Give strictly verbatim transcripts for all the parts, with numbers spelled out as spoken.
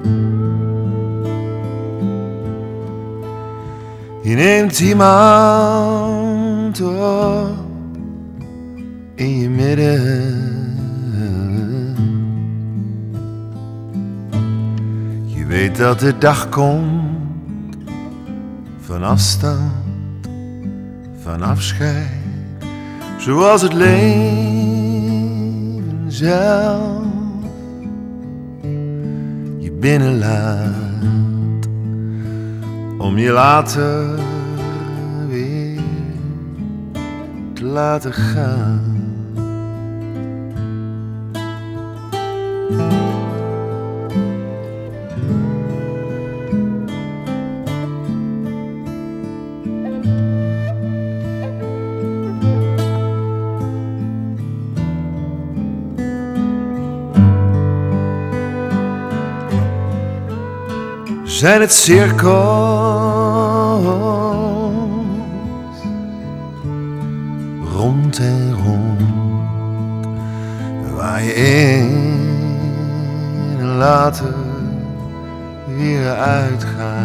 Je neemt iemand op in je midden. Je weet dat de dag komt van afstand, van afscheid, zoals het leven zelf je binnenlaat, om je later weer te laten gaan. Zijn het cirkels rond en rond, waar je in en later weer uitgaat.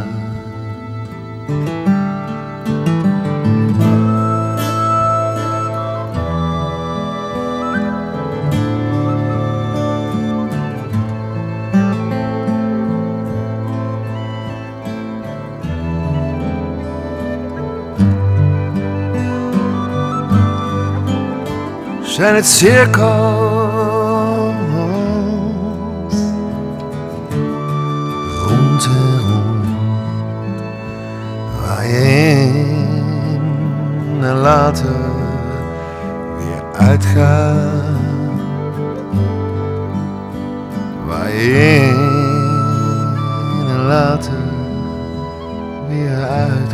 Zijn het cirkels rond en rond, waar je in en later weer uitgaat, waar je in en later weer uitgaat.